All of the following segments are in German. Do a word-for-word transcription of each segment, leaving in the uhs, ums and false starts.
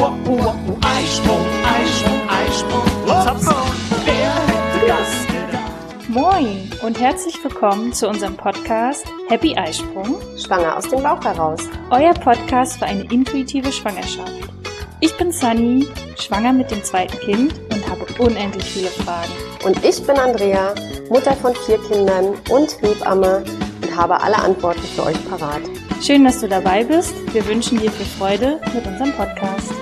uh, uh, uh, Eisprung, Eisprung, Eisprung, Hopsa, wer hätte das gedacht? Moin und herzlich willkommen zu unserem Podcast Happy Eisprung, Schwanger aus dem Bauch heraus. Euer Podcast für eine intuitive Schwangerschaft. Ich bin Sunny, schwanger mit dem zweiten Kind und habe unendlich viele Fragen. Und ich bin Andrea, Mutter von vier Kindern und Hebamme und habe alle Antworten für euch parat. Schön, dass du dabei bist. Wir wünschen dir viel Freude mit unserem Podcast.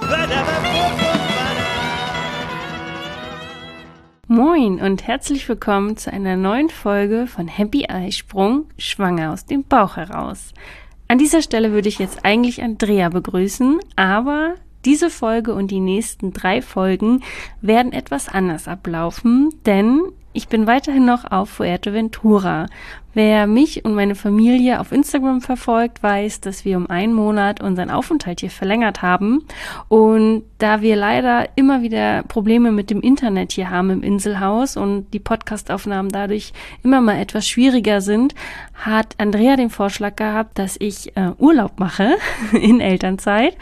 Moin und herzlich willkommen zu einer neuen Folge von Happy Eisprung, schwanger aus dem Bauch heraus. An dieser Stelle würde ich jetzt eigentlich Andrea begrüßen, aber diese Folge und die nächsten drei Folgen werden etwas anders ablaufen, denn ich bin weiterhin noch auf Fuerteventura. Wer mich und meine Familie auf Instagram verfolgt, weiß, dass wir um einen Monat unseren Aufenthalt hier verlängert haben. Und da wir leider immer wieder Probleme mit dem Internet hier haben im Inselhaus und die Podcastaufnahmen dadurch immer mal etwas schwieriger sind, hat Andrea den Vorschlag gehabt, dass ich äh, Urlaub mache in Elternzeit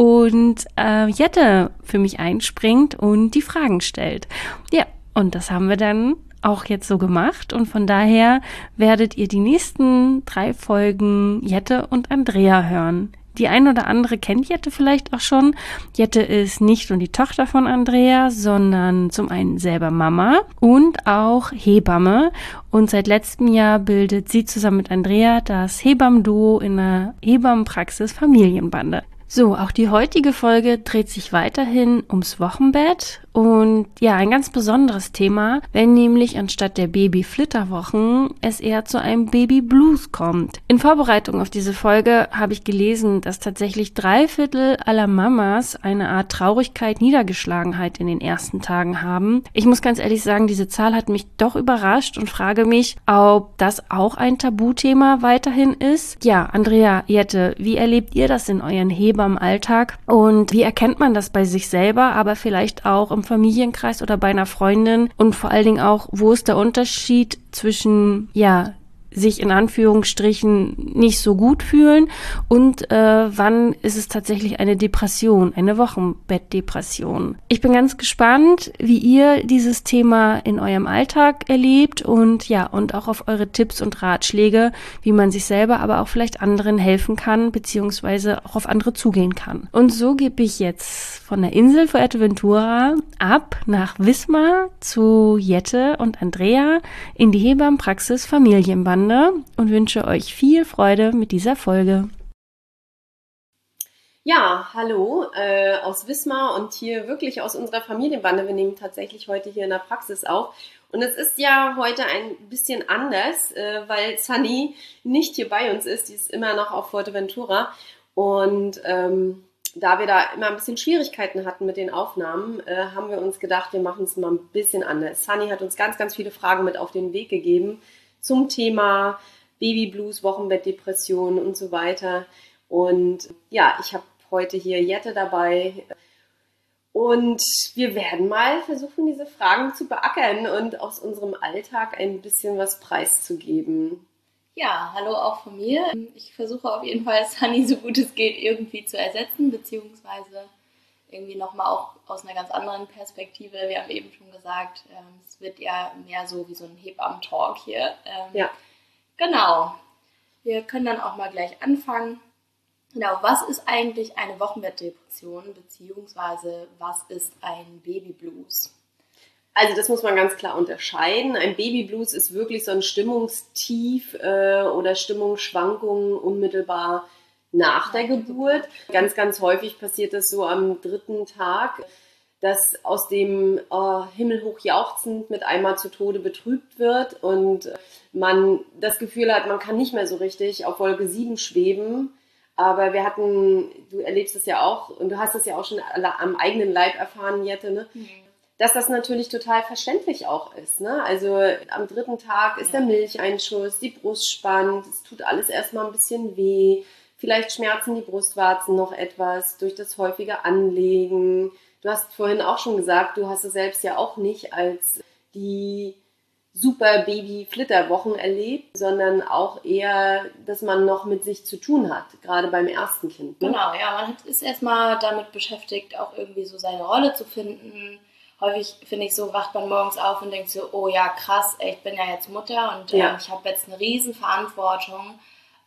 und äh, Jette für mich einspringt und die Fragen stellt. Ja, und das haben wir dann auch jetzt so gemacht und von daher werdet ihr die nächsten drei Folgen Jette und Andrea hören. Die ein oder andere kennt Jette vielleicht auch schon. Jette ist nicht nur die Tochter von Andrea, sondern zum einen selber Mama und auch Hebamme. Und seit letztem Jahr bildet sie zusammen mit Andrea das Hebammenduo in der Hebammenpraxis Familienbande. So, auch die heutige Folge dreht sich weiterhin ums Wochenbett und ja, ein ganz besonderes Thema, wenn nämlich anstatt der Baby-Flitterwochen es eher zu einem Baby-Blues kommt. In Vorbereitung auf diese Folge habe ich gelesen, dass tatsächlich drei Viertel aller Mamas eine Art Traurigkeit, Niedergeschlagenheit in den ersten Tagen haben. Ich muss ganz ehrlich sagen, diese Zahl hat mich doch überrascht und frage mich, ob das auch ein Tabuthema weiterhin ist. Ja, Andrea, Jette, wie erlebt ihr das in euren Hebammen im Alltag und wie erkennt man das bei sich selber, aber vielleicht auch im Familienkreis oder bei einer Freundin und vor allen Dingen auch, wo ist der Unterschied zwischen, ja, sich in Anführungsstrichen nicht so gut fühlen und äh, wann ist es tatsächlich eine Depression, eine Wochenbettdepression. Ich bin ganz gespannt, wie ihr dieses Thema in eurem Alltag erlebt und ja, und auch auf eure Tipps und Ratschläge, wie man sich selber, aber auch vielleicht anderen helfen kann, beziehungsweise auch auf andere zugehen kann. Und so gebe ich jetzt von der Insel Fuerteventura ab nach Wismar zu Jette und Andrea in die Hebammenpraxis Familienbande und wünsche euch viel Freude mit dieser Folge. Ja, hallo äh, aus Wismar und hier wirklich aus unserer Familienbande. Wir nehmen tatsächlich heute hier in der Praxis auf. Und es ist ja heute ein bisschen anders, äh, weil Sunny nicht hier bei uns ist. Die ist immer noch auf Fuerteventura. Und ähm, da wir da immer ein bisschen Schwierigkeiten hatten mit den Aufnahmen, äh, haben wir uns gedacht, wir machen es mal ein bisschen anders. Sunny hat uns ganz, ganz viele Fragen mit auf den Weg gegeben zum Thema Babyblues, Wochenbettdepression und so weiter. Und ja, ich habe heute hier Jette dabei und wir werden mal versuchen, diese Fragen zu beackern und aus unserem Alltag ein bisschen was preiszugeben. Ja, hallo auch von mir. Ich versuche auf jeden Fall, Sunny so gut es geht irgendwie zu ersetzen, beziehungsweise irgendwie nochmal auch aus einer ganz anderen Perspektive. Wir haben eben schon gesagt, ähm, es wird ja mehr so wie so ein Hebammen-Talk hier. Ähm, ja. Genau. Wir können dann auch mal gleich anfangen. Genau, was ist eigentlich eine Wochenbettdepression, beziehungsweise was ist ein Babyblues? Also das muss man ganz klar unterscheiden. Ein Babyblues ist wirklich so ein Stimmungstief äh, oder Stimmungsschwankungen unmittelbar nach der Geburt. Ganz, ganz häufig passiert das so am dritten Tag, dass aus dem äh, himmelhoch jauchzend mit einmal zu Tode betrübt wird und man das Gefühl hat, man kann nicht mehr so richtig auf Wolke sieben schweben. Aber wir hatten, du erlebst es ja auch und du hast es ja auch schon am eigenen Leib erfahren, Jette, ne? Mhm. Dass das natürlich total verständlich auch ist, ne? Also am dritten Tag ist der Milcheinschuss, die Brust spannt, es tut alles erstmal ein bisschen weh. Vielleicht schmerzen die Brustwarzen noch etwas durch das häufige Anlegen. Du hast vorhin auch schon gesagt, du hast es selbst ja auch nicht als die super Baby-Flitterwochen erlebt, sondern auch eher, dass man noch mit sich zu tun hat, gerade beim ersten Kind. Ne? Genau, ja, man ist erstmal damit beschäftigt, auch irgendwie so seine Rolle zu finden. Häufig, finde ich, so wacht man morgens auf und denkt so, oh ja, krass, ey, ich bin ja jetzt Mutter und Ja. ähm, ich habe jetzt eine riesen Verantwortung.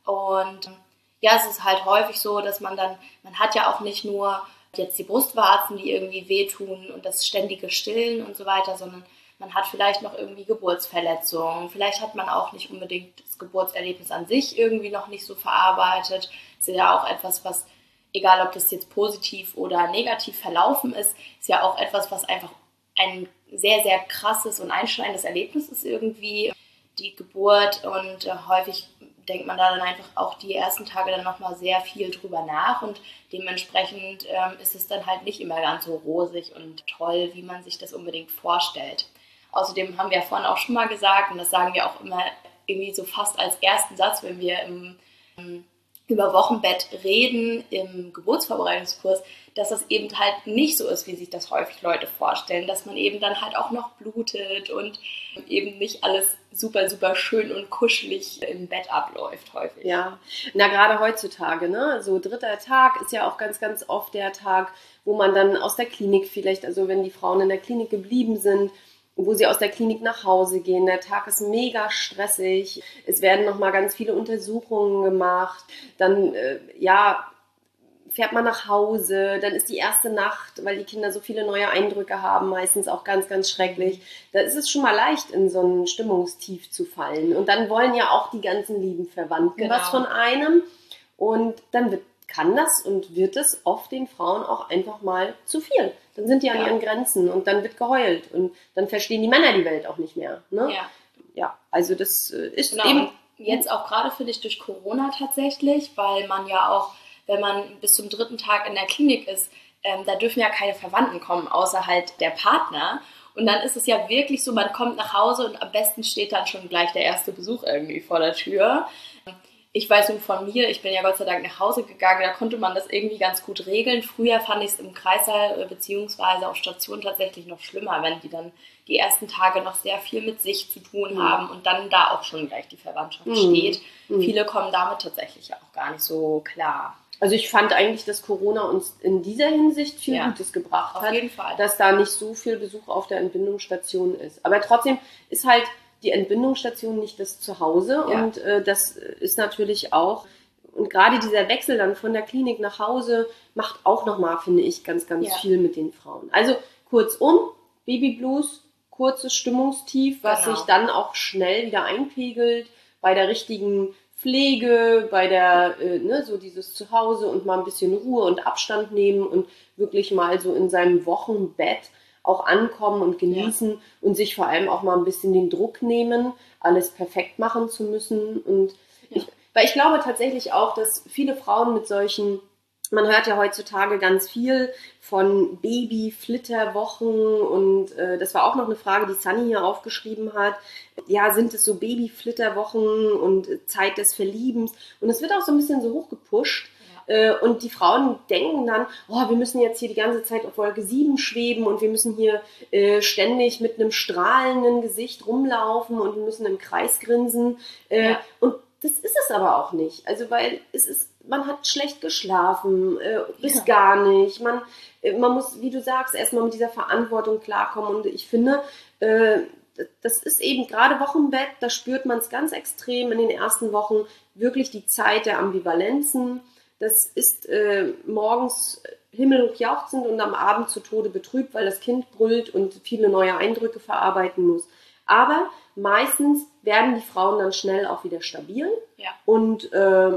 Und ähm, ja, es ist halt häufig so, dass man dann, man hat ja auch nicht nur jetzt die Brustwarzen, die irgendwie wehtun und das ständige Stillen und so weiter, sondern man hat vielleicht noch irgendwie Geburtsverletzungen. Vielleicht hat man auch nicht unbedingt das Geburtserlebnis an sich irgendwie noch nicht so verarbeitet. Das ist ja auch etwas, was, egal ob das jetzt positiv oder negativ verlaufen ist, ist ja auch etwas, was einfach ein sehr, sehr krasses und einschneidendes Erlebnis ist irgendwie, die Geburt. Und äh, häufig denkt man da dann einfach auch die ersten Tage dann nochmal sehr viel drüber nach und dementsprechend ähm, ist es dann halt nicht immer ganz so rosig und toll, wie man sich das unbedingt vorstellt. Außerdem haben wir ja vorhin auch schon mal gesagt, und das sagen wir auch immer irgendwie so fast als ersten Satz, wenn wir im, im, über Wochenbett reden, im Geburtsvorbereitungskurs, dass das eben halt nicht so ist, wie sich das häufig Leute vorstellen, dass man eben dann halt auch noch blutet und eben nicht alles super, super schön und kuschelig im Bett abläuft häufig. Ja, na gerade heutzutage, ne? So dritter Tag ist ja auch ganz, ganz oft der Tag, wo man dann aus der Klinik vielleicht, also wenn die Frauen in der Klinik geblieben sind, wo sie aus der Klinik nach Hause gehen. Der Tag ist mega stressig. Es werden nochmal ganz viele Untersuchungen gemacht. Dann, äh, ja, fährt man nach Hause. Dann ist die erste Nacht, weil die Kinder so viele neue Eindrücke haben, meistens auch ganz, ganz schrecklich. Da ist es schon mal leicht, in so ein Stimmungstief zu fallen. Und dann wollen ja auch die ganzen lieben Verwandten Genau. was von einem. Und dann wird, kann das und wird es oft den Frauen auch einfach mal zu viel. Dann sind die an Ja. ihren Grenzen und dann wird geheult und dann verstehen die Männer die Welt auch nicht mehr. Ne? Ja. Ja, also das äh, ist Genau, eben... und jetzt auch gerade finde ich durch Corona tatsächlich, weil man ja auch, wenn man bis zum dritten Tag in der Klinik ist, ähm, da dürfen ja keine Verwandten kommen, außer halt der Partner. Und dann ist es ja wirklich so, man kommt nach Hause und am besten steht dann schon gleich der erste Besuch irgendwie vor der Tür. Ich weiß nun von mir, ich bin ja Gott sei Dank nach Hause gegangen, da konnte man das irgendwie ganz gut regeln. Früher fand ich es im Kreissaal bzw. auf Station tatsächlich noch schlimmer, wenn die dann die ersten Tage noch sehr viel mit sich zu tun Mhm. haben und dann da auch schon gleich die Verwandtschaft Mhm. steht. Mhm. Viele kommen damit tatsächlich ja auch gar nicht so klar. Also ich fand eigentlich, dass Corona uns in dieser Hinsicht viel Ja, Gutes gebracht auf hat, jeden Fall. dass da nicht so viel Besuch auf der Entbindungsstation ist. Aber trotzdem ist halt die Entbindungsstation nicht das Zuhause Ja. und äh, das ist natürlich auch, und gerade dieser Wechsel dann von der Klinik nach Hause macht auch nochmal, finde ich, ganz, ganz Ja. viel mit den Frauen. Also kurzum, Babyblues, kurzes Stimmungstief, was Genau. sich dann auch schnell wieder einpegelt bei der richtigen Pflege, bei der, äh, ne, so dieses Zuhause und mal ein bisschen Ruhe und Abstand nehmen und wirklich mal so in seinem Wochenbett auch ankommen und genießen und sich vor allem auch mal ein bisschen den Druck nehmen, alles perfekt machen zu müssen. Und ich, weil ich glaube tatsächlich auch, dass viele Frauen mit solchen, man hört ja heutzutage ganz viel von Baby-Flitterwochen und äh, das war auch noch eine Frage, die Sunny hier aufgeschrieben hat. Ja, sind es so Baby-Flitterwochen und Zeit des Verliebens? Und es wird auch so ein bisschen so hochgepusht. Äh, und die Frauen denken dann, oh, wir müssen jetzt hier die ganze Zeit auf Wolke sieben schweben und wir müssen hier äh, ständig mit einem strahlenden Gesicht rumlaufen und wir müssen im Kreis grinsen. Äh, Ja. Und das ist es aber auch nicht. Also, weil es ist, man hat schlecht geschlafen, äh, bis Ja. gar nicht. Man, äh, man muss, wie du sagst, erstmal mit dieser Verantwortung klarkommen. Und ich finde, äh, das ist eben gerade Wochenbett, da spürt man es ganz extrem in den ersten Wochen, wirklich die Zeit der Ambivalenzen. Das ist äh, morgens himmelhoch jauchzend und am Abend zu Tode betrübt, weil das Kind brüllt und viele neue Eindrücke verarbeiten muss. Aber meistens werden die Frauen dann schnell auch wieder stabil Ja. und äh,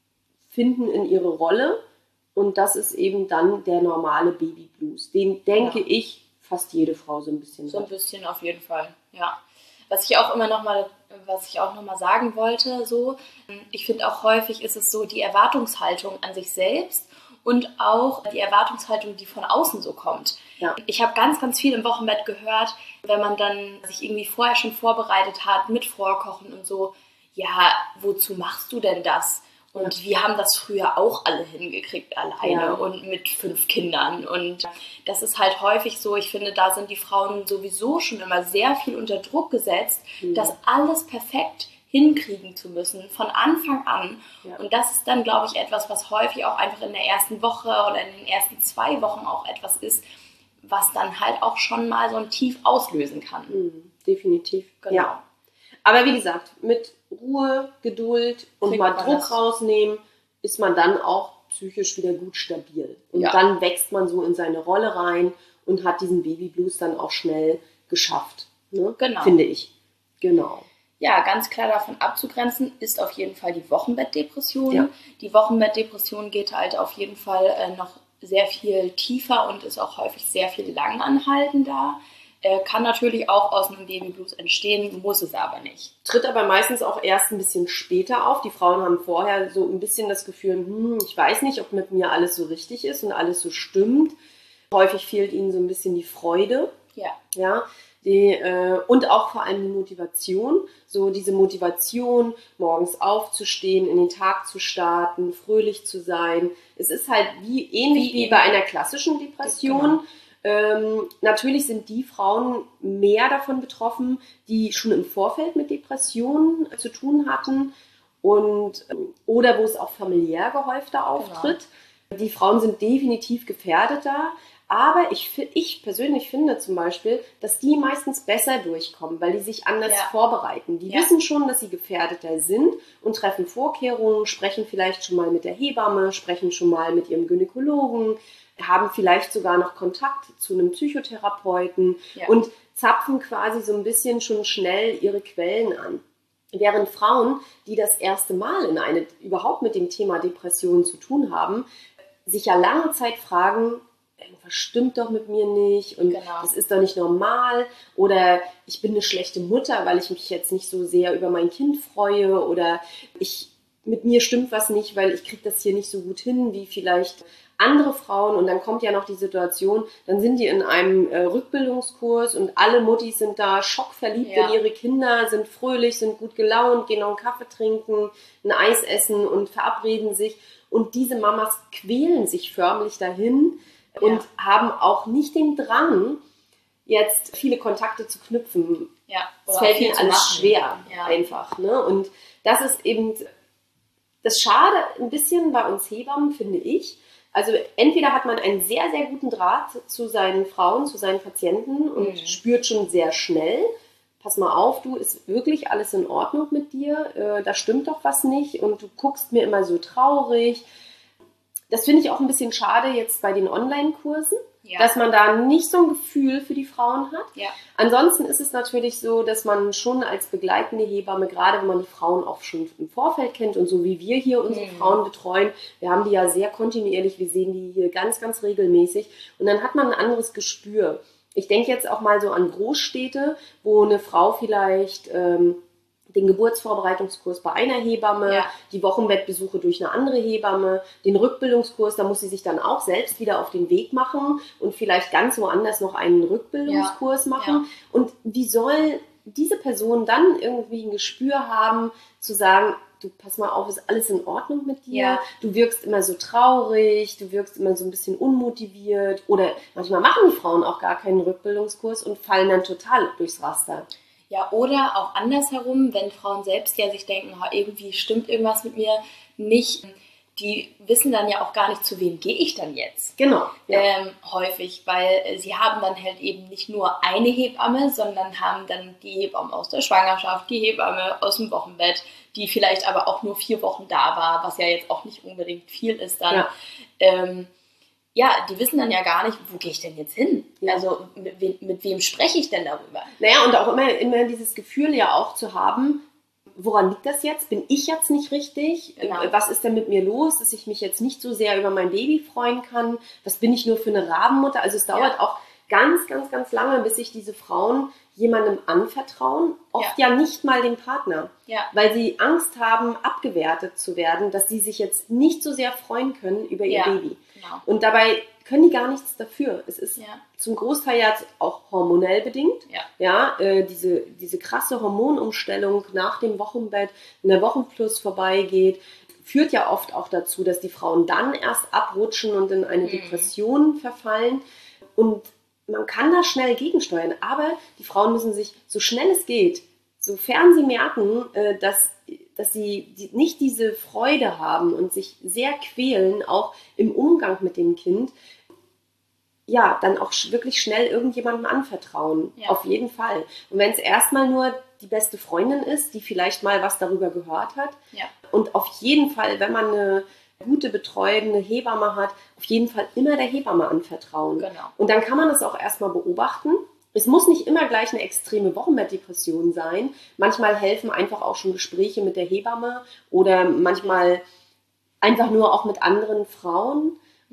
finden in ihre Rolle. Und das ist eben dann der normale Babyblues. Den, denke Ja. ich, fast jede Frau so ein bisschen So ein hat. bisschen auf jeden Fall, ja. Was ich auch immer noch mal, was ich auch noch mal sagen wollte, so, ich finde auch häufig ist es so die Erwartungshaltung an sich selbst und auch die Erwartungshaltung, die von außen so kommt. Ja. Ich habe ganz, ganz viel im Wochenbett gehört, wenn man dann sich irgendwie vorher schon vorbereitet hat mit Vorkochen und so, ja, wozu machst du denn das? Und wir haben das früher auch alle hingekriegt alleine Ja. und mit fünf Kindern. Und das ist halt häufig so, ich finde, da sind die Frauen sowieso schon immer sehr viel unter Druck gesetzt, Mhm. das alles perfekt hinkriegen zu müssen, von Anfang an. Ja. Und das ist dann, glaube ich, etwas, was häufig auch einfach in der ersten Woche oder in den ersten zwei Wochen auch etwas ist, was dann halt auch schon mal so ein Tief auslösen kann. Mhm, definitiv. Genau. Ja. Aber wie gesagt, mit Ruhe, Geduld und Kriegt mal man Druck das. rausnehmen, ist man dann auch psychisch wieder gut stabil. Und Ja. dann wächst man so in seine Rolle rein und hat diesen Babyblues dann auch schnell geschafft. Ne? Genau. Finde ich. Genau. Ja, ganz klar davon abzugrenzen ist auf jeden Fall die Wochenbettdepression. Ja. Die Wochenbettdepression geht halt auf jeden Fall äh, noch sehr viel tiefer und ist auch häufig sehr viel langanhaltender. Äh, kann natürlich auch aus einem Babyblues entstehen, muss es aber nicht. Tritt aber meistens auch erst ein bisschen später auf. Die Frauen haben vorher so ein bisschen das Gefühl, hm, ich weiß nicht, ob mit mir alles so richtig ist und alles so stimmt. Häufig fehlt ihnen so ein bisschen die Freude. Ja. Ja, die, äh, und auch vor allem die Motivation, so diese Motivation, morgens aufzustehen, in den Tag zu starten, fröhlich zu sein. Es ist halt wie ähnlich wie, Wie bei in- einer klassischen Depression. Genau. Ähm, natürlich sind die Frauen mehr davon betroffen, die schon im Vorfeld mit Depressionen zu tun hatten und ähm, oder wo es auch familiär gehäufter auftritt. Die Frauen sind definitiv gefährdeter. Aber ich, fi- ich persönlich finde zum Beispiel, dass die meistens besser durchkommen, weil die sich anders Ja. vorbereiten. Die Ja. wissen schon, dass sie gefährdeter sind und treffen Vorkehrungen, sprechen vielleicht schon mal mit der Hebamme, sprechen schon mal mit ihrem Gynäkologen, haben vielleicht sogar noch Kontakt zu einem Psychotherapeuten Ja. und zapfen quasi so ein bisschen schon schnell ihre Quellen an. Während Frauen, die das erste Mal in eine, überhaupt mit dem Thema Depression zu tun haben, sich ja lange Zeit fragen, irgendwas stimmt doch mit mir nicht und Genau. das ist doch nicht normal oder ich bin eine schlechte Mutter, weil ich mich jetzt nicht so sehr über mein Kind freue oder ich, mit mir stimmt was nicht, weil ich kriege das hier nicht so gut hin wie vielleicht andere Frauen und dann kommt ja noch die Situation, dann sind die in einem äh, Rückbildungskurs und alle Muttis sind da schockverliebt Ja. in ihre Kinder, sind fröhlich, sind gut gelaunt, gehen noch einen Kaffee trinken, ein Eis essen und verabreden sich und diese Mamas quälen sich förmlich dahin und Ja. haben auch nicht den Drang, jetzt viele Kontakte zu knüpfen. Ja. Es Oder fällt auch viel ihnen zu alles machen. schwer, Ja. einfach. Ne? Und das ist eben das Schade ein bisschen bei uns Hebammen, finde ich. Also entweder hat man einen sehr, sehr guten Draht zu seinen Frauen, zu seinen Patienten und Mhm. spürt schon sehr schnell, pass mal auf, du, ist wirklich alles in Ordnung mit dir, äh, da stimmt doch was nicht und du guckst mir immer so traurig. Das finde ich auch ein bisschen schade jetzt bei den Online-Kursen, Ja. dass man da nicht so ein Gefühl für die Frauen hat. Ja. Ansonsten ist es natürlich so, dass man schon als begleitende Hebamme, gerade wenn man die Frauen auch schon im Vorfeld kennt und so wie wir hier unsere Mhm. Frauen betreuen, wir haben die ja sehr kontinuierlich, wir sehen die hier ganz, ganz regelmäßig und dann hat man ein anderes Gespür. Ich denke jetzt auch mal so an Großstädte, wo eine Frau vielleicht ähm, den Geburtsvorbereitungskurs bei einer Hebamme, Ja. die Wochenbettbesuche durch eine andere Hebamme, den Rückbildungskurs, da muss sie sich dann auch selbst wieder auf den Weg machen und vielleicht ganz woanders noch einen Rückbildungskurs machen. Ja. Und wie soll diese Person dann irgendwie ein Gespür haben, zu sagen, du, pass mal auf, ist alles in Ordnung mit dir? Ja. Du wirkst immer so traurig, du wirkst immer so ein bisschen unmotiviert oder manchmal machen die Frauen auch gar keinen Rückbildungskurs und fallen dann total durchs Raster. Ja, oder auch andersherum, wenn Frauen selbst ja sich denken, "Ha, irgendwie stimmt irgendwas mit mir nicht, die wissen dann ja auch gar nicht, zu wem gehe ich dann jetzt. Genau. Ja. Ähm, häufig, weil äh, sie haben dann halt eben nicht nur eine Hebamme, sondern haben dann die Hebamme aus der Schwangerschaft, die Hebamme aus dem Wochenbett, die vielleicht aber auch nur vier Wochen da war, was ja jetzt auch nicht unbedingt viel ist dann. Ja. Ähm, ja, die wissen dann ja gar nicht, wo gehe ich denn jetzt hin? Ja. Also mit, we mit wem spreche ich denn darüber? Naja, und auch immer, immer dieses Gefühl ja auch zu haben, woran liegt das jetzt? Bin ich jetzt nicht richtig? Genau. Was ist denn mit mir los, dass ich mich jetzt nicht so sehr über mein Baby freuen kann? Was bin ich nur für eine Rabenmutter? Also es dauert Ja. auch ganz, ganz, ganz lange, bis sich diese Frauen jemandem anvertrauen. Oft ja, nicht mal dem Partner. Ja. Weil sie Angst haben, abgewertet zu werden, dass sie sich jetzt nicht so sehr freuen können über ihr Ja, Baby. genau. Und dabei können die gar nichts dafür. Es ist Ja. zum Großteil ja auch hormonell bedingt. Ja. Ja, äh, diese, diese krasse Hormonumstellung nach dem Wochenbett, wenn der Wochenfluss vorbeigeht. führt ja oft auch dazu, dass die Frauen dann erst abrutschen und in eine Depression verfallen. Und man kann da schnell gegensteuern, aber die Frauen müssen sich, so schnell es geht, sofern sie merken, dass, dass sie nicht diese Freude haben und sich sehr quälen, auch im Umgang mit dem Kind, ja, dann auch wirklich schnell irgendjemandem anvertrauen. Ja. Auf jeden Fall. Und wenn es erstmal nur die beste Freundin ist, die vielleicht mal was darüber gehört hat. Ja. Und auf jeden Fall, wenn man eine gute betreuende Hebamme hat, auf jeden Fall immer der Hebamme anvertrauen. Genau. Und dann kann man das auch erstmal beobachten. Es muss nicht immer gleich eine extreme Wochenbettdepression sein. Manchmal helfen einfach auch schon Gespräche mit der Hebamme oder manchmal einfach nur auch mit anderen Frauen.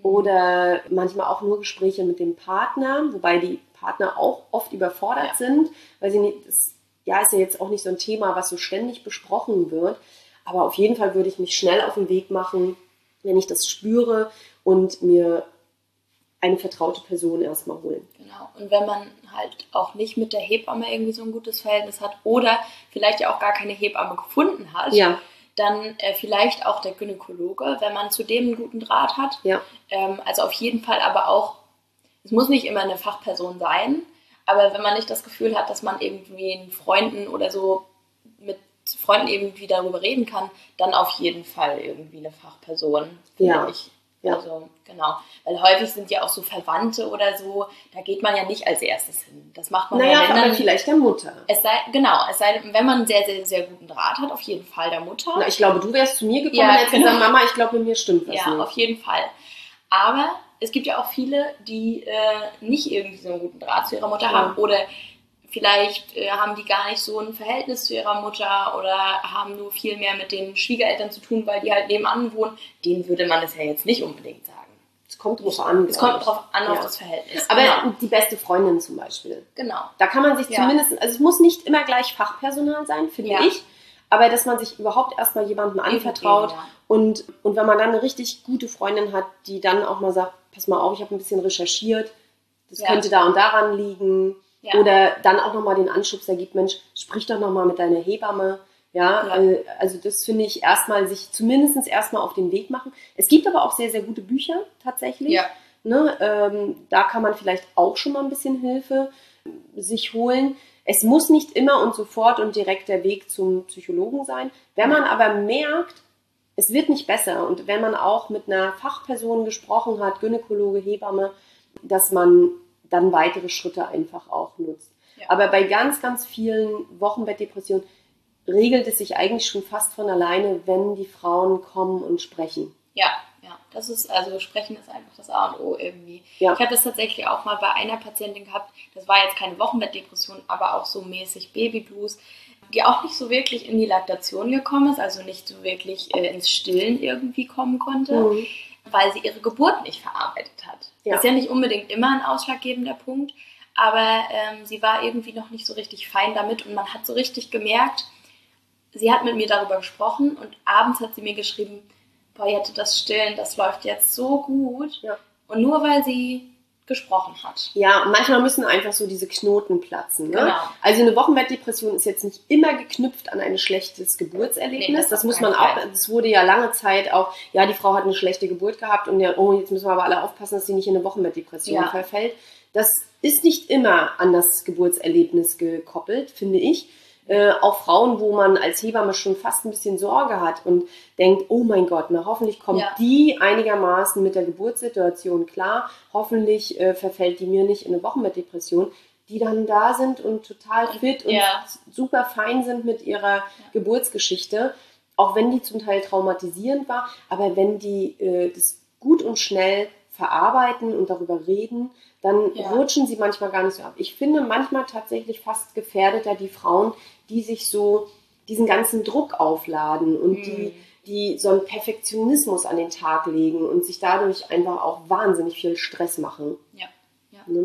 Oder manchmal auch nur Gespräche mit dem Partner, wobei die Partner auch oft überfordert ja. sind, weil sie nicht, das ja, ist ja jetzt auch nicht so ein Thema, was so ständig besprochen wird. Aber auf jeden Fall würde ich mich schnell auf den Weg machen, wenn ich das spüre und mir eine vertraute Person erstmal holen. Genau. Und wenn man halt auch nicht mit der Hebamme irgendwie so ein gutes Verhältnis hat oder vielleicht ja auch gar keine Hebamme gefunden hat, ja. dann äh, vielleicht auch der Gynäkologe, wenn man zu dem einen guten Draht hat. Ja. Ähm, also auf jeden Fall aber auch, es muss nicht immer eine Fachperson sein, aber wenn man nicht das Gefühl hat, dass man irgendwie einen Freunden oder so mit Freunden irgendwie darüber reden kann, dann auf jeden Fall irgendwie eine Fachperson, finde ja. ich. Ja. Also, genau. Weil häufig sind ja auch so Verwandte oder so, da geht man ja nicht als erstes hin. Das macht man naja, ja wenn aber dann, vielleicht der Mutter. Es sei, genau, es sei denn, wenn man einen sehr, sehr, sehr guten Draht hat, auf jeden Fall der Mutter. Na, ich glaube, du wärst zu mir gekommen ja, und hättest genau. gesagt, Mama, ich glaube, mit mir stimmt was ja, nicht. Ja, auf jeden Fall. Aber es gibt ja auch viele, die äh, nicht irgendwie so einen guten Draht zu ihrer Mutter ja. haben oder vielleicht äh, haben die gar nicht so ein Verhältnis zu ihrer Mutter oder haben nur viel mehr mit den Schwiegereltern zu tun, weil die halt nebenan wohnen. Denen würde man das ja jetzt nicht unbedingt sagen. Es kommt drauf an. Es kommt drauf an, ja. auf das Verhältnis. Aber genau. die beste Freundin zum Beispiel. Genau. Da kann man sich ja. zumindest, also es muss nicht immer gleich Fachpersonal sein, finde ja. ich, aber dass man sich überhaupt erstmal jemandem anvertraut ja. und, und wenn man dann eine richtig gute Freundin hat, die dann auch mal sagt, pass mal auf, ich habe ein bisschen recherchiert, das ja. könnte da und daran liegen. Ja. Oder dann auch nochmal den Anschubs ergibt, Mensch, sprich doch nochmal mit deiner Hebamme. Ja, ja. Also das finde ich erstmal, sich zumindest erstmal auf den Weg machen. Es gibt aber auch sehr, sehr gute Bücher tatsächlich. Ja. Ne, ähm, da kann man vielleicht auch schon mal ein bisschen Hilfe sich holen. Es muss nicht immer und sofort und direkt der Weg zum Psychologen sein. Wenn man aber merkt, es wird nicht besser und wenn man auch mit einer Fachperson gesprochen hat, Gynäkologe, Hebamme, dass man dann weitere Schritte einfach auch nutzt. Ja. Aber bei ganz, ganz vielen Wochenbettdepressionen regelt es sich eigentlich schon fast von alleine, wenn die Frauen kommen und sprechen. Ja, ja, das ist, also sprechen ist einfach das A und O irgendwie. Ja. Ich habe das tatsächlich auch mal bei einer Patientin gehabt, das war jetzt keine Wochenbettdepression, aber auch so mäßig Babyblues, die auch nicht so wirklich in die Laktation gekommen ist, also nicht so wirklich äh, ins Stillen irgendwie kommen konnte, mhm. weil sie ihre Geburt nicht verarbeitet hat. Ja. Das ist ja nicht unbedingt immer ein ausschlaggebender Punkt, aber ähm, sie war irgendwie noch nicht so richtig fein damit und man hat so richtig gemerkt, sie hat mit mir darüber gesprochen und abends hat sie mir geschrieben, boah, Jette, das Stillen, das läuft jetzt so gut. Ja. Und nur weil sie gesprochen hat. Ja, und manchmal müssen einfach so diese Knoten platzen. Ne? Genau. Also eine Wochenbettdepression ist jetzt nicht immer geknüpft an ein schlechtes Geburtserlebnis. Nee, das, das muss man auch, das wurde ja lange Zeit auch, ja, die Frau hat eine schlechte Geburt gehabt und ja, oh, jetzt müssen wir aber alle aufpassen, dass sie nicht in eine Wochenbettdepression ja. verfällt. Das ist nicht immer an das Geburtserlebnis gekoppelt, finde ich. Äh, auch Frauen, wo man als Hebamme schon fast ein bisschen Sorge hat und denkt, oh mein Gott, na hoffentlich kommt ja. die einigermaßen mit der Geburtssituation klar, hoffentlich äh, verfällt die mir nicht in eine Wochenbettdepression, die dann da sind und total fit und ja. super fein sind mit ihrer ja. Geburtsgeschichte, auch wenn die zum Teil traumatisierend war, aber wenn die äh, das gut und schnell verarbeiten und darüber reden, dann ja. rutschen sie manchmal gar nicht so ab. Ich finde manchmal tatsächlich fast gefährdeter die Frauen, die sich so diesen ganzen Druck aufladen und mhm. die, die so einen Perfektionismus an den Tag legen und sich dadurch einfach auch wahnsinnig viel Stress machen. Ja, ja. Ne?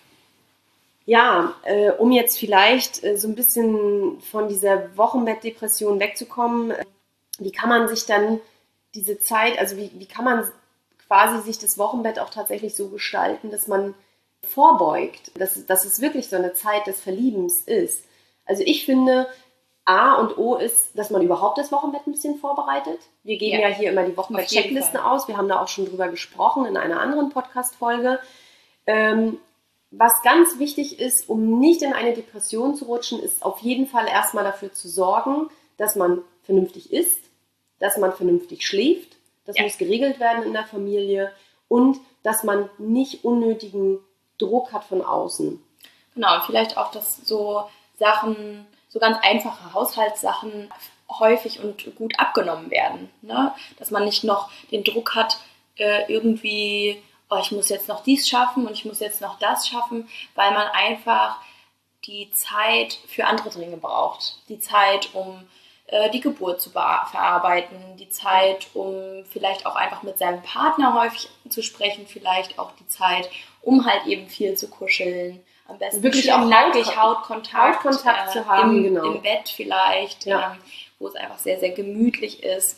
Ja, äh, um jetzt vielleicht äh, so ein bisschen von dieser Wochenbettdepression wegzukommen, äh, wie kann man sich dann diese Zeit, also wie, wie kann man quasi sich das Wochenbett auch tatsächlich so gestalten, dass man vorbeugt, dass, dass es wirklich so eine Zeit des Verliebens ist. Also ich finde, A und O ist, dass man überhaupt das Wochenbett ein bisschen vorbereitet. Wir geben ja, Ja. hier immer die Wochenbett-Checklisten aus. Wir haben da auch schon drüber gesprochen in einer anderen Podcast-Folge. Ähm, was ganz wichtig ist, um nicht in eine Depression zu rutschen, ist auf jeden Fall erstmal dafür zu sorgen, dass man vernünftig isst, dass man vernünftig schläft. Das Ja. muss geregelt werden in der Familie. Und dass man nicht unnötigen Druck hat von außen. Genau, und vielleicht auch, dass so Sachen, so ganz einfache Haushaltssachen häufig und gut abgenommen werden. Ne? Dass man nicht noch den Druck hat, äh, irgendwie, oh, ich muss jetzt noch dies schaffen und ich muss jetzt noch das schaffen, weil man einfach die Zeit für andere Dinge braucht. Die Zeit, um äh, die Geburt zu bea- verarbeiten, die Zeit, um vielleicht auch einfach mit seinem Partner häufig zu sprechen, vielleicht auch die Zeit, um halt eben viel zu kuscheln. Am besten Wirklich schön auch nackig Haut- Hautkontakt, Hautkontakt äh, zu haben, im, genau. im Bett vielleicht, Ja. ähm, wo es einfach sehr, sehr gemütlich ist.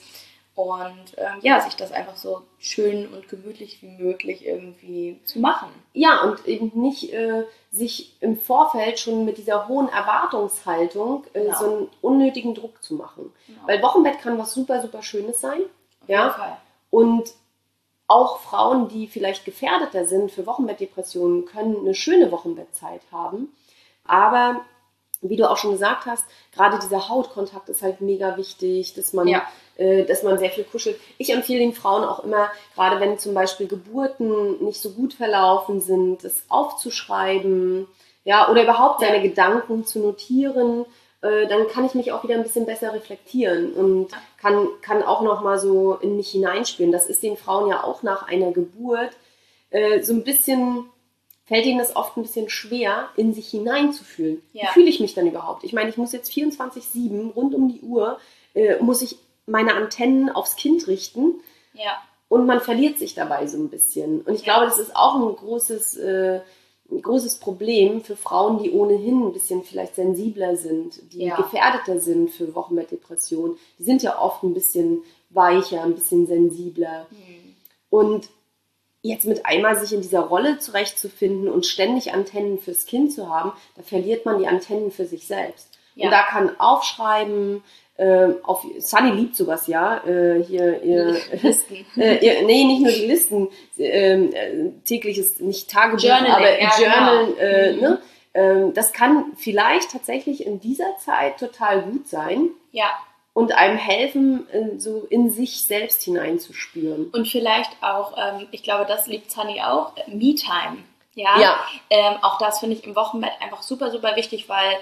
Und ähm, ja, sich das einfach so schön und gemütlich wie möglich irgendwie zu machen. Ja, und eben nicht äh, sich im Vorfeld schon mit dieser hohen Erwartungshaltung äh, Genau. so einen unnötigen Druck zu machen. Genau. Weil Wochenbett kann was super, super Schönes sein. Auf ja? jeden Fall. Und auch Frauen, die vielleicht gefährdeter sind für Wochenbettdepressionen, können eine schöne Wochenbettzeit haben. Aber wie du auch schon gesagt hast, gerade dieser Hautkontakt ist halt mega wichtig, dass man, Ja. äh, dass man sehr viel kuschelt. Ich empfehle den Frauen auch immer, gerade wenn zum Beispiel Geburten nicht so gut verlaufen sind, das aufzuschreiben, ja, oder überhaupt Ja. seine Gedanken zu notieren. Äh, dann kann ich mich auch wieder ein bisschen besser reflektieren und kann, kann auch nochmal so in mich hineinspüren. Das ist den Frauen ja auch nach einer Geburt äh, so ein bisschen, fällt ihnen das oft ein bisschen schwer, in sich hineinzufühlen. Ja. Wie fühle ich mich dann überhaupt? Ich meine, ich muss jetzt vierundzwanzig sieben, rund um die Uhr, äh, muss ich meine Antennen aufs Kind richten Ja. und man verliert sich dabei so ein bisschen. Und ich Ja. glaube, das ist auch ein großes, äh, ein großes Problem für Frauen, die ohnehin ein bisschen vielleicht sensibler sind, die Ja. gefährdeter sind für Wochenbettdepressionen. Die sind ja oft ein bisschen weicher, ein bisschen sensibler. Hm. Und jetzt mit einmal sich in dieser Rolle zurechtzufinden und ständig Antennen fürs Kind zu haben, da verliert man die Antennen für sich selbst. Ja. Und da kann Aufschreiben, äh, auf, Sunny liebt sowas, ja, äh, hier, ihr, Listen. äh, ihr, nee, nicht nur die Listen, ähm, äh, tägliches, nicht Tagebuch, Journaling, aber ja, Journal, genau. äh, Mhm. ne? ähm, das kann vielleicht tatsächlich in dieser Zeit total gut sein Ja. und einem helfen, in, so in sich selbst hineinzuspüren. Und vielleicht auch, ähm, ich glaube, das liebt Sunny auch, äh, Me-Time. Ja. Ja. Ähm, auch das finde ich im Wochenbett einfach super, super wichtig, weil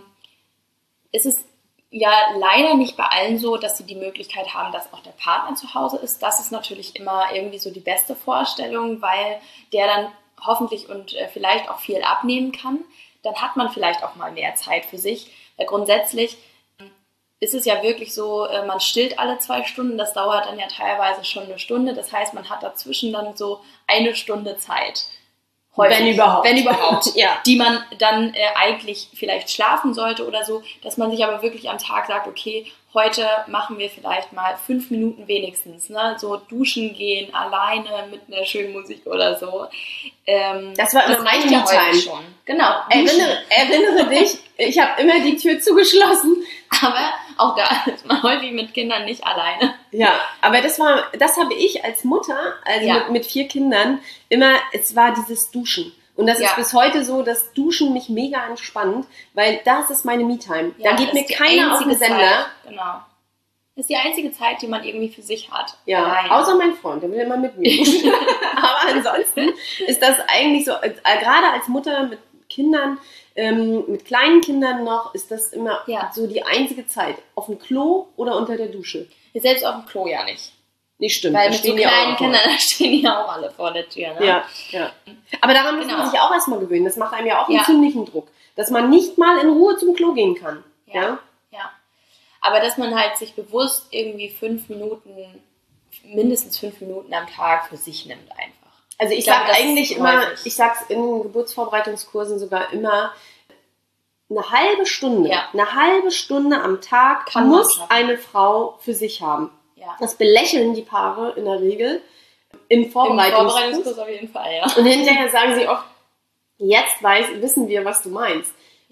es ist ja leider nicht bei allen so, dass sie die Möglichkeit haben, dass auch der Partner zu Hause ist. Das ist natürlich immer irgendwie so die beste Vorstellung, weil der dann hoffentlich und äh, vielleicht auch viel abnehmen kann. Dann hat man vielleicht auch mal mehr Zeit für sich. Weil grundsätzlich ist es ja wirklich so, äh, man stillt alle zwei Stunden. Das dauert dann ja teilweise schon eine Stunde. Das heißt, man hat dazwischen dann so eine Stunde Zeit. Häufig. Wenn überhaupt. Wenn überhaupt. Ja. Die man dann äh, eigentlich vielleicht schlafen sollte oder so, dass man sich aber wirklich am Tag sagt, okay, heute machen wir vielleicht mal fünf Minuten wenigstens, ne? So duschen gehen, alleine mit einer schönen Musik oder so. Ähm, Das war immer mein reicht ja Me-Time. häufig schon. Genau. Erinnere, erinnere dich, ich habe immer die Tür zugeschlossen. Aber auch da ist man häufig mit Kindern nicht alleine. Ja, aber das war, das habe ich als Mutter, also Ja. mit, mit vier Kindern, immer, es war dieses Duschen. Und das Ja. ist bis heute so, dass Duschen mich mega entspannt, weil das ist meine Me-Time. Da Ja, geht das mir ist die keiner auf den einzige Sender. Zeit, genau. Das ist die einzige Zeit, die man irgendwie für sich hat. Ja, Alleine. außer mein Freund, der will immer mit mir duschen. Aber ansonsten ist das eigentlich so, äh, gerade als Mutter mit Kindern, ähm, mit kleinen Kindern noch, ist das immer Ja. so die einzige Zeit. Auf dem Klo oder unter der Dusche. Selbst auf dem Klo ja nicht. Nee, stimmt. Weil da mit so stehen die auch kleinen vor. Kindern, da stehen die ja auch alle vor der Tür. Ne? Ja, ja. Aber daran muss Genau. man sich auch erstmal gewöhnen. Das macht einem ja auch einen Ja. ziemlichen Druck. Dass man nicht mal in Ruhe zum Klo gehen kann. Ja. Ja. Ja. Aber dass man halt sich bewusst irgendwie fünf Minuten, mindestens fünf Minuten am Tag für sich nimmt einfach. Also ich, Ich glaube, sag das eigentlich ist immer, häufig. ich sag's in Geburtsvorbereitungskursen sogar immer, eine halbe Stunde, Ja. eine halbe Stunde am Tag Kann man muss schaffen. eine Frau für sich haben. Ja. Das belächeln die Paare in der Regel im Im Vorbereitungskurs. Vorbereitungskurs auf jeden Fall, ja. Und hinterher sagen sie oft, jetzt weiß, wissen wir, was du meinst.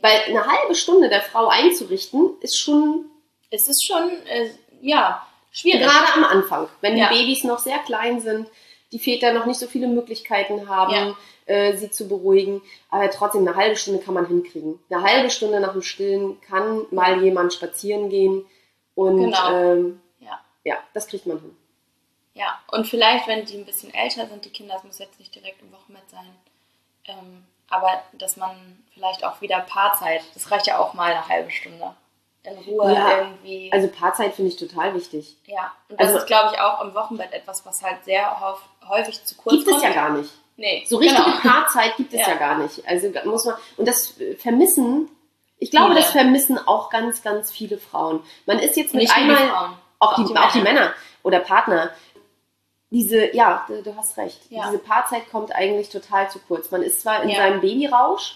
Weil eine halbe Stunde der Frau einzurichten, ist schon... Es ist schon, äh, ja, schwierig. Gerade am Anfang, wenn Ja. die Babys noch sehr klein sind, die Väter noch nicht so viele Möglichkeiten haben, Ja. äh, sie zu beruhigen. Aber trotzdem, eine halbe Stunde kann man hinkriegen. Eine halbe Stunde nach dem Stillen kann mal jemand spazieren gehen. Und Genau. ähm, Ja. ja, das kriegt man hin. Ja, und vielleicht, wenn die ein bisschen älter sind, die Kinder, das muss jetzt nicht direkt im Wochenbett sein, ähm, aber dass man vielleicht auch wieder Paarzeit, das reicht ja auch mal eine halbe Stunde, in Ruhe Ja, irgendwie. Also Paarzeit finde ich total wichtig. Ja, und das also- ist, glaube ich, auch im Wochenbett etwas, was halt sehr häufig, häufig zu kurz Gibt es kommt. ja gar nicht. Nee, So richtige genau. Paarzeit gibt es ja. Ja. gar nicht. Also da muss man, und das vermissen, ich glaube, Viele. das vermissen auch ganz, ganz viele Frauen. Man ist jetzt mit Nicht nur die einmal, Frauen, auch, die, auch die Männer oder Partner, diese, ja, du, du hast recht, Ja. diese Paarzeit kommt eigentlich total zu kurz. Man ist zwar in Ja. seinem Babyrausch,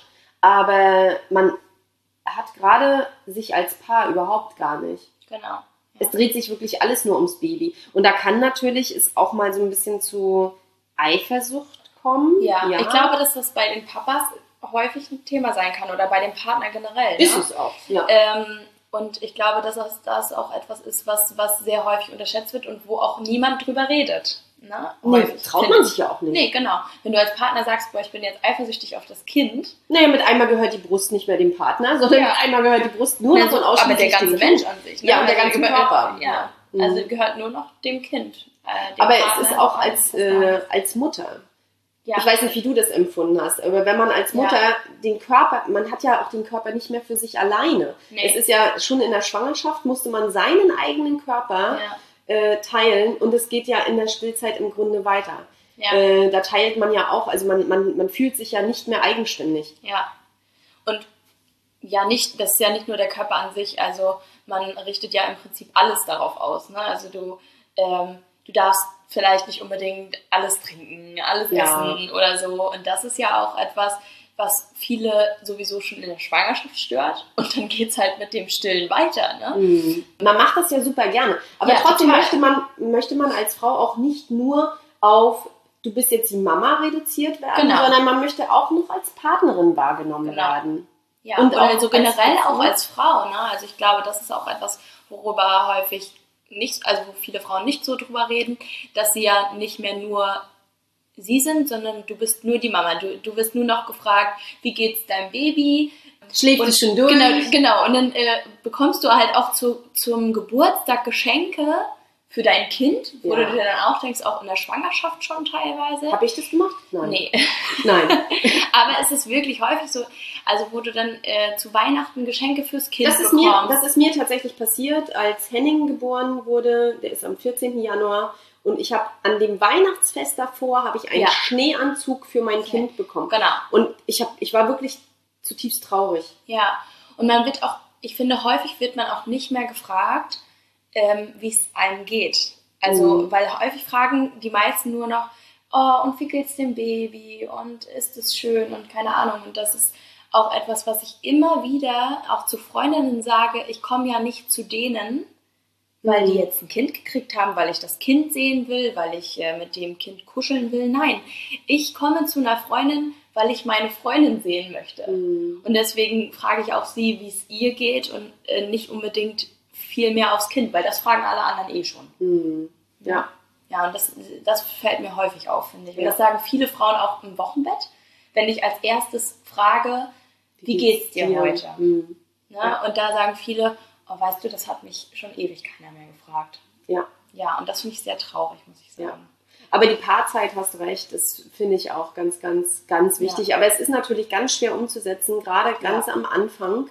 aber man hat gerade sich als Paar überhaupt gar nicht. Genau. Ja. Es dreht sich wirklich alles nur ums Baby. Und da kann natürlich es auch mal so ein bisschen zu Eifersucht kommen. Ja, ich glaube, dass das bei den Papas häufig ein Thema sein kann oder bei dem Partner generell. Ist ne? es auch, ja. Ähm, und ich glaube, dass das, das auch etwas ist, was, was sehr häufig unterschätzt wird und wo auch niemand drüber redet. Ne? Nee, Häufig, traut finde man ich. sich ja auch nicht. Nee, genau. Wenn du als Partner sagst, boah, ich bin jetzt eifersüchtig auf das Kind, Naja, mit einmal gehört die Brust nicht mehr dem Partner, sondern Ja. mit einmal gehört die Brust nur noch also, und aber ausschließlich der ganze dem Kind. Mensch an sich. Ne? Ja, und der Also ganze über- Körper. Ja, Mhm. also gehört nur noch dem Kind. Äh, dem Aber Partner, es ist auch dem als, Partner. äh, als Mutter. ja. Ich weiß nicht, wie du das empfunden hast, aber wenn man als Mutter Ja. den Körper, man hat ja auch den Körper nicht mehr für sich alleine. Nee. Es ist ja schon in der Schwangerschaft, musste man seinen eigenen Körper Ja. äh, teilen und es geht ja in der Stillzeit im Grunde weiter. Ja. Äh, da teilt man ja auch, also man, man, man fühlt sich ja nicht mehr eigenständig. Ja. Und ja, nicht, das ist ja nicht nur der Körper an sich, also man richtet ja im Prinzip alles darauf aus. Ne? Also du, ähm, du darfst vielleicht nicht unbedingt alles trinken, alles Ja. essen oder so. Und das ist ja auch etwas, was viele sowieso schon in der Schwangerschaft stört. Und dann geht es halt mit dem Stillen weiter. Ne? Mhm. Man macht das ja super gerne. Aber Ja, trotzdem total. möchte man, möchte man als Frau auch nicht nur auf, du bist jetzt die Mama reduziert werden, Genau. sondern man möchte auch noch als Partnerin wahrgenommen Genau. werden. Ja, Und und auch oder so als generell Frau. auch als Frau. Ne? Also ich glaube, das ist auch etwas, worüber häufig nicht, also wo viele Frauen nicht so drüber reden, dass sie ja nicht mehr nur sie sind, sondern du bist nur die Mama. Du, du wirst nur noch gefragt, wie geht's deinem Baby? Schläft Und es schon durch? Genau, genau. Und dann äh, bekommst du halt auch zu, zum Geburtstag Geschenke für dein Kind, wo Ja. du dir dann auch denkst, auch in der Schwangerschaft schon teilweise. Habe ich das gemacht? Nein. Nee. Nein. Aber es ist wirklich häufig so, also wo du dann äh, zu Weihnachten Geschenke fürs Kind Das ist, bekommst. mir, das ist mir tatsächlich passiert, als Henning geboren wurde. Der ist am vierzehnten Januar. Und ich habe an dem Weihnachtsfest davor habe ich einen Ja. Schneeanzug für mein Kind bekommen. Genau. Und ich, hab, ich war wirklich zutiefst traurig. Ja, und man wird auch, ich finde, häufig wird man auch nicht mehr gefragt, ähm, wie es einem geht. Also, Mhm. weil häufig fragen die meisten nur noch, oh, und wie geht's dem Baby und ist es schön und keine Ahnung. Und das ist auch etwas, was ich immer wieder auch zu Freundinnen sage, ich komme ja nicht zu denen, weil die Mhm. jetzt ein Kind gekriegt haben, weil ich das Kind sehen will, weil ich äh, mit dem Kind kuscheln will. Nein, ich komme zu einer Freundin, weil ich meine Freundin sehen möchte. Mhm. Und deswegen frage ich auch sie, wie es ihr geht und äh, nicht unbedingt viel mehr aufs Kind, weil das fragen alle anderen eh schon. Mhm. Ja. Ja, und das, das fällt mir häufig auf, finde ich. Und Ja. das sagen viele Frauen auch im Wochenbett, wenn ich als erstes frage, wie geht's dir heute? Mhm. Ne? Ja. Und da sagen viele, oh, weißt du, das hat mich schon ewig keiner mehr gefragt. Ja. Ja, und das finde ich sehr traurig, muss ich Ja. sagen. Aber die Paarzeit, hast du recht, das finde ich auch ganz, ganz, ganz wichtig. Ja. Aber es ist natürlich ganz schwer umzusetzen, gerade ganz Ja. am Anfang,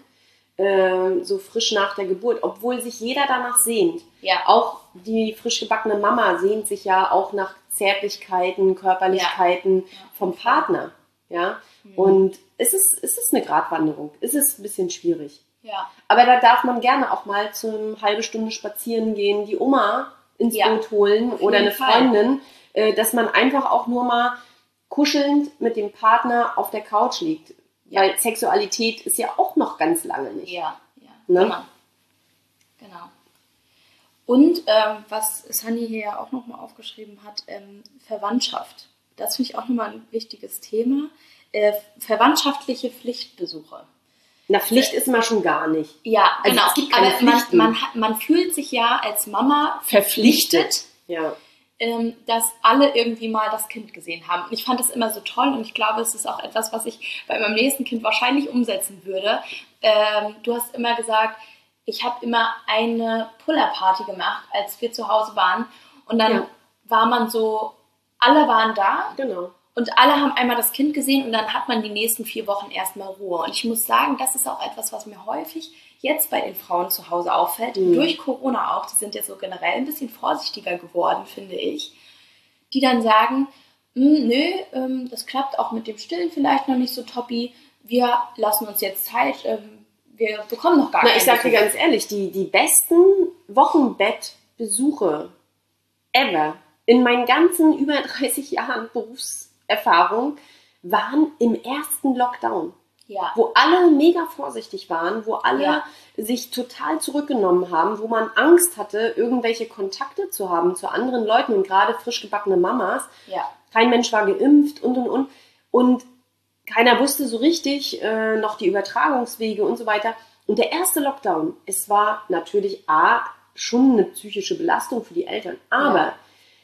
ähm, so frisch nach der Geburt, obwohl sich jeder danach sehnt. Ja. Auch die frisch gebackene Mama sehnt sich ja auch nach Zärtlichkeiten, Körperlichkeiten Ja. vom Partner. Ja? Und es ist, es ist eine Gratwanderung, es ist ein bisschen schwierig. Ja. Aber da darf man gerne auch mal zu eine halbe Stunde spazieren gehen, die Oma ins Ja, Boot holen auf oder jeden eine Fall. Freundin, äh, dass man einfach auch nur mal kuschelnd mit dem Partner auf der Couch liegt. Ja. Weil Sexualität ist ja auch noch ganz lange nicht. Ja, ja. Ne? Genau. Genau. Und ähm, was Sunny hier ja auch nochmal aufgeschrieben hat, ähm, Verwandtschaft. Das finde ich auch nochmal ein wichtiges Thema. Äh, verwandtschaftliche Pflichtbesuche. Na, Pflicht ist man schon gar nicht. Ja, Also genau. es gibt keine Aber man, Pflichten. man, hat, man fühlt sich ja als Mama verpflichtet, Ja. ähm, dass alle irgendwie mal das Kind gesehen haben. Und ich fand das immer so toll und ich glaube, es ist auch etwas, was ich bei meinem nächsten Kind wahrscheinlich umsetzen würde. Ähm, du hast immer gesagt, ich habe immer eine Puller-Party gemacht, als wir zu Hause waren. Und dann Ja. war man so, alle waren da. Genau. Und alle haben einmal das Kind gesehen und dann hat man die nächsten vier Wochen erstmal Ruhe. Und ich muss sagen, das ist auch etwas, was mir häufig jetzt bei den Frauen zu Hause auffällt, Mhm. durch Corona auch, die sind jetzt so generell ein bisschen vorsichtiger geworden, finde ich, die dann sagen, "Hm, nö, ähm, das klappt auch mit dem Stillen vielleicht noch nicht so toppi, wir lassen uns jetzt Zeit, ähm, wir bekommen noch gar Na, keinen ich sag dir Besuch." ganz ehrlich, die, die besten Wochenbettbesuche ever in meinen ganzen über dreißig Jahren Berufserfahrung waren im ersten Lockdown. Ja, Wo alle mega vorsichtig waren, wo alle Ja. sich total zurückgenommen haben, wo man Angst hatte, irgendwelche Kontakte zu haben zu anderen Leuten und gerade frisch gebackene Mamas. ja, Kein Mensch war geimpft und und und. Und keiner wusste so richtig äh, noch die Übertragungswege und so weiter. Und der erste Lockdown, es war natürlich A, schon eine psychische Belastung für die Eltern, aber Ja.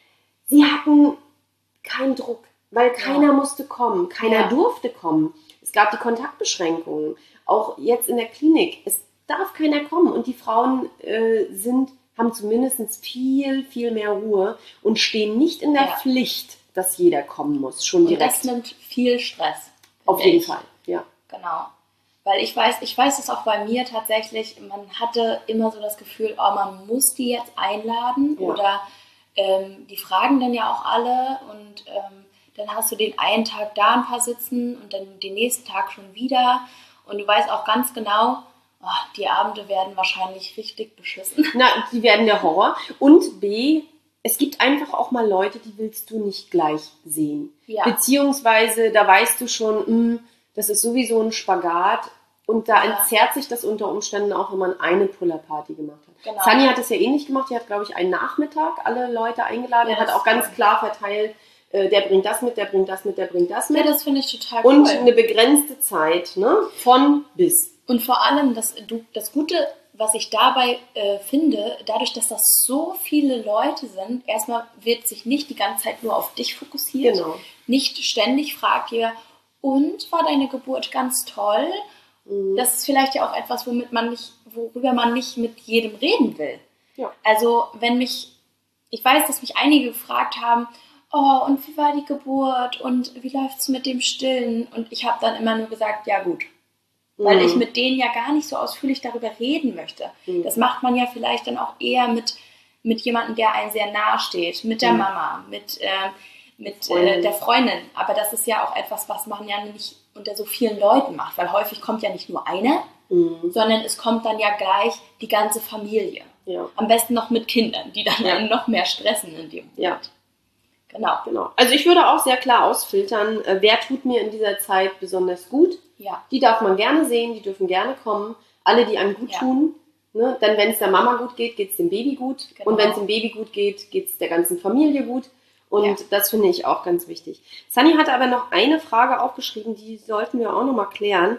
sie hatten keinen Druck, weil keiner Ja. musste kommen, keiner Ja. durfte kommen. Es gab die Kontaktbeschränkungen, auch jetzt in der Klinik. Es darf keiner kommen und die Frauen äh, sind, haben zumindest viel, viel mehr Ruhe und stehen nicht in der Ja. Pflicht, dass jeder kommen muss, schon und direkt. das nimmt viel Stress. Auf finde jeden ich. Fall, ja. Genau. Weil ich weiß, ich weiß es auch bei mir tatsächlich, man hatte immer so das Gefühl, oh, man muss die jetzt einladen Ja. oder ähm, die fragen dann ja auch alle und ähm, dann hast du den einen Tag da ein paar sitzen und dann den nächsten Tag schon wieder und du weißt auch ganz genau, oh, die Abende werden wahrscheinlich richtig beschissen. Na, die werden der Horror. Und B, es gibt einfach auch mal Leute, die willst du nicht gleich sehen. Ja. Beziehungsweise, da weißt du schon, mh, das ist sowieso ein Spagat. Und da Ja. entzerrt sich das unter Umständen auch, wenn man eine Puller-Party gemacht hat. Genau. Sunny hat es ja ähnlich gemacht. Die hat, glaube ich, einen Nachmittag alle Leute eingeladen. Ja, hat das auch ganz stimmt. klar verteilt, äh, der bringt das mit, der bringt das mit, der bringt das Ja, mit. das finde ich total Und cool. eine begrenzte Zeit, ne? Von bis. Und vor allem, das, du, das Gute, was ich dabei äh, finde, dadurch, dass das so viele Leute sind, erstmal wird sich nicht die ganze Zeit nur auf dich fokussiert. Genau. Nicht ständig fragt ihr, und war deine Geburt ganz toll? Mhm. Das ist vielleicht ja auch etwas, womit man nicht, worüber man nicht mit jedem reden will. Ja. Also wenn mich, ich weiß, dass mich einige gefragt haben, oh, und wie war die Geburt und wie läuft es mit dem Stillen? Und ich habe dann immer nur gesagt, ja gut. Weil Mhm. ich mit denen ja gar nicht so ausführlich darüber reden möchte. Mhm. Das macht man ja vielleicht dann auch eher mit, mit jemandem, der einem sehr nahe steht, mit der Mhm. Mama, mit, äh, mit äh, Freundin. der Freundin. Aber das ist ja auch etwas, was man ja nicht unter so vielen Leuten macht, weil häufig kommt ja nicht nur einer, Mhm. sondern es kommt dann ja gleich die ganze Familie. Ja. Am besten noch mit Kindern, die dann Ja. einen noch mehr stressen in dem Moment. Ja. Genau. Genau. Also ich würde auch sehr klar ausfiltern, äh, wer tut mir in dieser Zeit besonders gut. Ja. Die darf man gerne sehen, die dürfen gerne kommen. Alle, die einem gut Ja. tun. Ne? Dann, wenn es der Mama gut geht, geht es dem Baby gut. Genau. Und wenn es dem Baby gut geht, geht es der ganzen Familie gut. Und Ja. das finde ich auch ganz wichtig. Sunny hatte aber noch eine Frage aufgeschrieben, die sollten wir auch nochmal klären.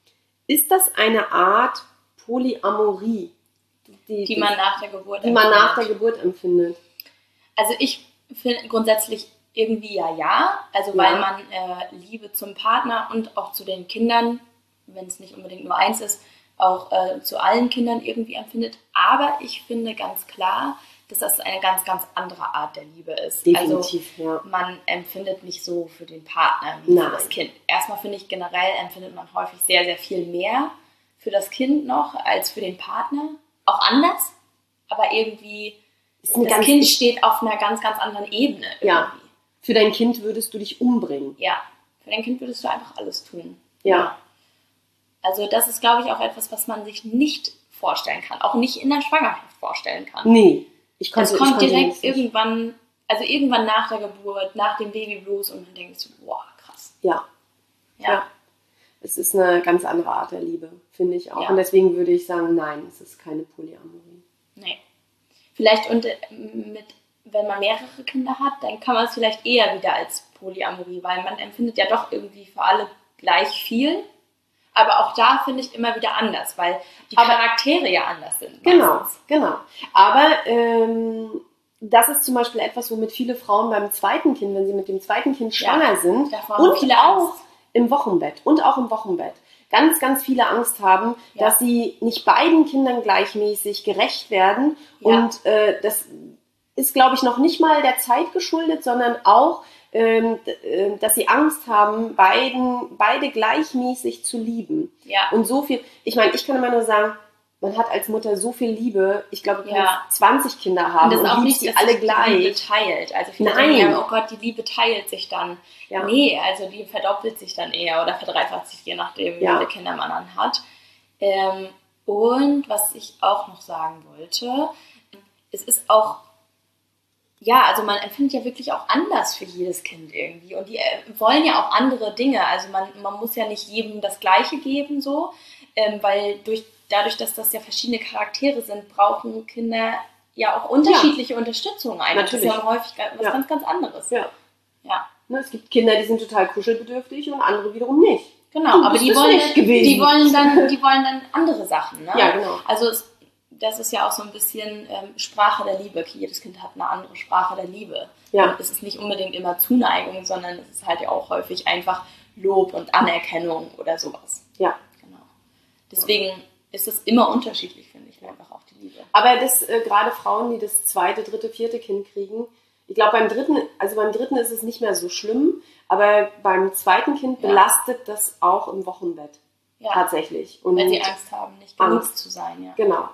Ist das eine Art Polyamorie, die, Die man nach der Geburt die man nach der empfindet? Geburt empfindet? Also ich finde grundsätzlich irgendwie ja ja, also Ja. weil man äh, Liebe zum Partner und auch zu den Kindern, wenn es nicht unbedingt nur eins ist, auch äh, zu allen Kindern irgendwie empfindet. Aber ich finde ganz klar, dass das eine ganz, ganz andere Art der Liebe ist. Definitiv, also ja. man empfindet nicht so für den Partner wie Nein. für das Kind. Erstmal finde ich generell empfindet man häufig sehr, sehr viel mehr für das Kind noch als für den Partner. Auch anders, aber irgendwie Ist eine das ganz- Kind steht auf einer ganz, ganz anderen Ebene. Ja. Irgendwie. Für dein Kind würdest du dich umbringen. Ja, für dein Kind würdest du einfach alles tun. Ja. Also das ist, glaube ich, auch etwas, was man sich nicht vorstellen kann. Auch nicht in der Schwangerschaft vorstellen kann. Nee. Ich konnte, Es ich kommt konnte direkt das nicht. irgendwann, also irgendwann nach der Geburt, nach dem Babyblues und man denkt so, boah, krass. Ja. Ja, Ja. Es ist eine ganz andere Art der Liebe, finde ich auch. Ja. Und deswegen würde ich sagen, nein, es ist keine Polyamorie. nee. Vielleicht und äh, mit, wenn man mehrere Kinder hat, dann kann man es vielleicht eher wieder als Polyamorie, weil man empfindet ja doch irgendwie für alle gleich viel. Aber auch da finde ich immer wieder anders, weil die Aber- Charaktere ja anders sind. Genau, meistens. genau. Aber ähm, das ist zum Beispiel etwas, womit viele Frauen beim zweiten Kind, wenn sie mit dem zweiten Kind Ja, schwanger sind davor haben und viele auch Angst. im Wochenbett und auch im Wochenbett ganz, ganz viele Angst haben, Ja. dass sie nicht beiden Kindern gleichmäßig gerecht werden. Ja. Und äh, das ist, glaube ich, noch nicht mal der Zeit geschuldet, sondern auch, ähm, d- äh, dass sie Angst haben, beiden, beide gleichmäßig zu lieben. Ja. Und so viel, ich meine, ich kann immer nur sagen, man hat als Mutter so viel Liebe. Ich glaube, du Ja. kannst zwanzig Kinder haben Und das und, ist auch liebst nicht, sie dass alle sich die Liebe gleich. teilt. Also viele Nein. denken ja, oh Gott, die Liebe teilt sich dann. Ja. Nee, also die verdoppelt sich dann eher oder verdreifacht sich, je nachdem, Ja. wie viele Kinder man dann hat. Ähm, und was ich auch noch sagen wollte, es ist auch, ja, also man empfindet ja wirklich auch anders für jedes Kind irgendwie. Und die äh, wollen ja auch andere Dinge. Also man, man muss ja nicht jedem das Gleiche geben, so, ähm, weil durch, dadurch, dass das ja verschiedene Charaktere sind, brauchen Kinder ja auch unterschiedliche Unterstützung einfach. Natürlich. Das ist ja häufig was Ja. ganz, ganz anderes. Ja. Ja. Ne, es gibt Kinder, die sind total kuschelbedürftig und andere wiederum nicht. Genau, Du aber bist die es wollen, nicht gewesen. die wollen dann, die wollen dann andere Sachen, ne? Ja, genau. Also es, das ist ja auch so ein bisschen ähm, Sprache der Liebe. Okay, jedes Kind hat eine andere Sprache der Liebe. Ja. Und es ist nicht unbedingt immer Zuneigung, sondern es ist halt ja auch häufig einfach Lob und Anerkennung oder sowas. Ja. Genau. Deswegen ist es immer unterschiedlich, finde ich, einfach auch die Liebe. Aber das äh, gerade Frauen, die das zweite, dritte, vierte Kind kriegen, ich glaube beim dritten, also beim dritten ist es nicht mehr so schlimm, aber beim zweiten Kind Ja. belastet das auch im Wochenbett Ja, tatsächlich. Und weil sie Angst haben, nicht genug Angst. zu sein. Ja. Genau.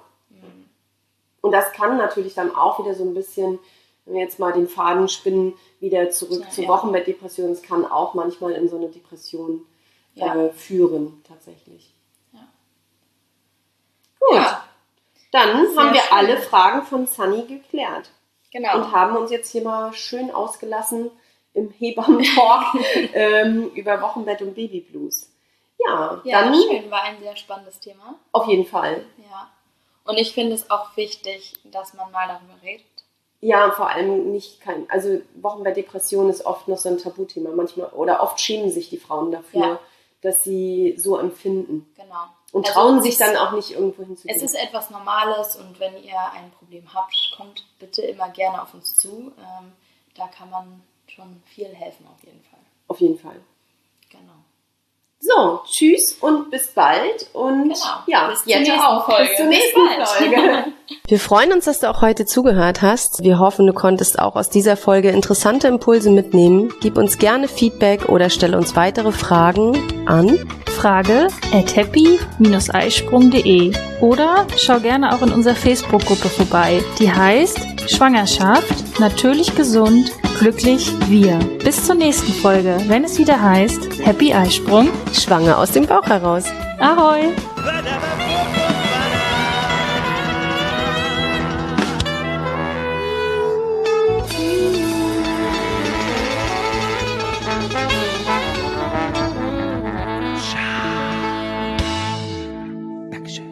Und das kann natürlich dann auch wieder so ein bisschen, wenn wir jetzt mal den Faden spinnen, wieder zurück Ja, zur ja. Wochenbettdepression. Es kann auch manchmal in so eine Depression Ja. äh, führen, tatsächlich. Ja. Gut, Ja. dann Sehr haben wir schön. alle Fragen von Sunny geklärt Genau. und haben uns jetzt hier mal schön ausgelassen im Hebammen-Talk ähm, über Wochenbett und Babyblues. Ja, Ja, dann schön, war ein sehr spannendes Thema. auf jeden Fall. Ja. Und ich finde es auch wichtig, dass man mal darüber redet. Ja, vor allem nicht kein, also Wochenbettdepression ist oft noch so ein Tabuthema manchmal oder oft schämen sich die Frauen dafür, Ja. dass sie so empfinden Genau. und Also trauen es sich ist- dann auch nicht irgendwo hinzugehen. Es ist etwas Normales und wenn ihr ein Problem habt, kommt bitte immer gerne auf uns zu. Ähm, da kann man schon viel helfen auf jeden Fall. Auf jeden Fall. Genau. So, tschüss und bis bald und Genau. ja, Bis zur jetzt nächsten Folge. bis zur Bis nächsten bald. Folge. Wir freuen uns, dass du auch heute zugehört hast. Wir hoffen, du konntest auch aus dieser Folge interessante Impulse mitnehmen. Gib uns gerne Feedback oder stelle uns weitere Fragen an Frage at happy Bindestrich eisprung punkt de oder schau gerne auch in unserer Facebook-Gruppe vorbei. Die heißt Schwangerschaft, natürlich gesund, glücklich wir. Bis zur nächsten Folge, wenn es wieder heißt Happy Eisprung. Schwanger aus dem Bauch heraus. Ahoi! Dankeschön.